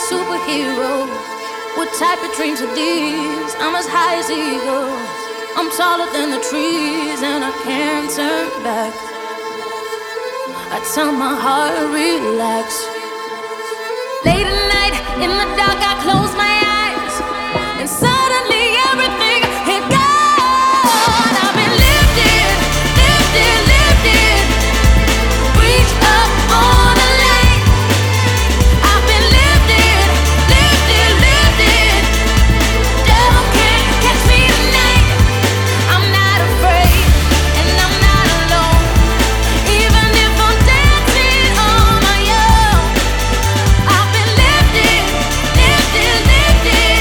superhero. What type of dreams are these? I'm as high as eagles. I'm taller than the trees and I can't turn back. I tell my heart, relax. Late at night, in the dark, I close my eyes, and suddenly everything had gone. I've been lifted, lifted, lifted. Reach up on a light. I've been lifted, lifted, lifted. Devil can't catch me tonight. I'm not afraid, and I'm not alone. Even if I'm dancing on my own, I've been lifted, lifted, lifted.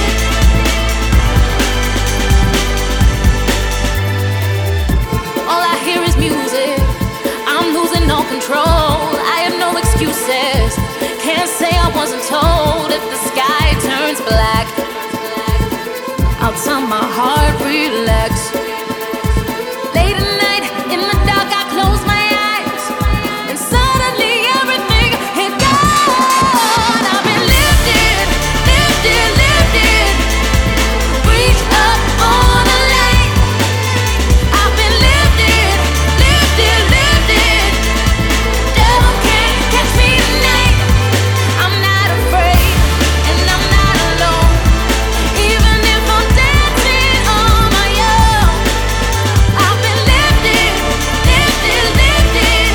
All I hear is music. I'm losing all control. I have no excuses. Can't say I wasn't told. If the sky turns black, I'll tell my heart, relax. Late at night, in the dark, I close my eyes, and suddenly everything had gone. I've been lifted, lifted, lifted. Reach up on a light. I've been lifted, lifted, lifted. Devil can't catch me tonight. I'm not afraid, and I'm not alone. Even if I'm dancing on my own, I've been lifted, lifted, lifted.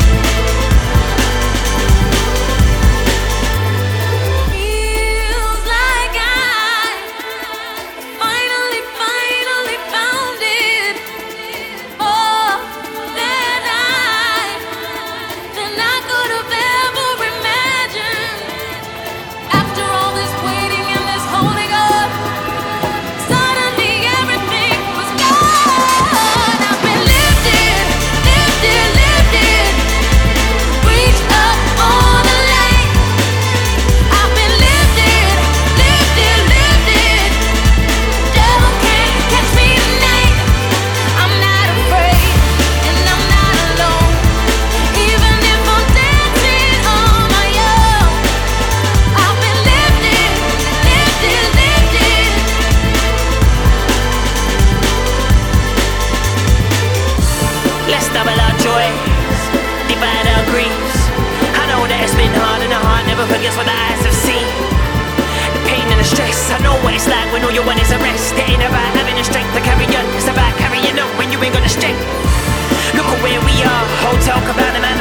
Feels like I finally, finally found it. More than I could have ever imagined. After all this waiting and this holding up, suddenly everything was gone. I've been lifted, lifted, lifted. Reach up on a light. I've been lifted, lifted, lifted. Devil can't catch me tonight. I'm not afraid, and I'm not alone. Even if I'm dancing on my own, I've been lifted, lifted, lifted. Let's double our joys, divide our griefs. I know that it's been hard and the heart never forgets what the eyes have seen. The pain and the stress, I know what it's like when all you want is a rest. It ain't about having the strength to carry on, it's about carrying on when you ain't got the strength. Look at where we are, Hotel Cabana, man.